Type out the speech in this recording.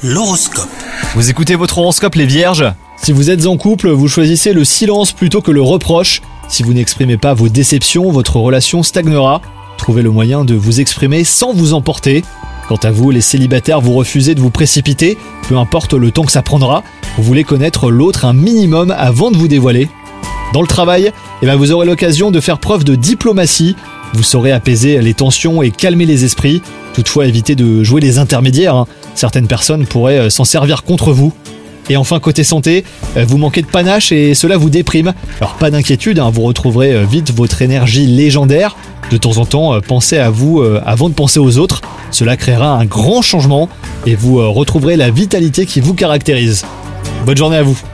L'horoscope. Vous écoutez votre horoscope les vierges ? Si vous êtes en couple, vous choisissez le silence plutôt que le reproche. Si vous n'exprimez pas vos déceptions, votre relation stagnera. Trouvez le moyen de vous exprimer sans vous emporter. Quant à vous, les célibataires, vous refusez de vous précipiter, peu importe le temps que ça prendra. Vous voulez connaître l'autre un minimum avant de vous dévoiler. Dans le travail, vous aurez l'occasion de faire preuve de diplomatie. Vous saurez apaiser les tensions et calmer les esprits. Toutefois, évitez de jouer les intermédiaires. Certaines personnes pourraient s'en servir contre vous. Et enfin, côté santé, vous manquez de panache et cela vous déprime. Alors pas d'inquiétude, vous retrouverez vite votre énergie légendaire. De temps en temps, pensez à vous avant de penser aux autres. Cela créera un grand changement et vous retrouverez la vitalité qui vous caractérise. Bonne journée à vous.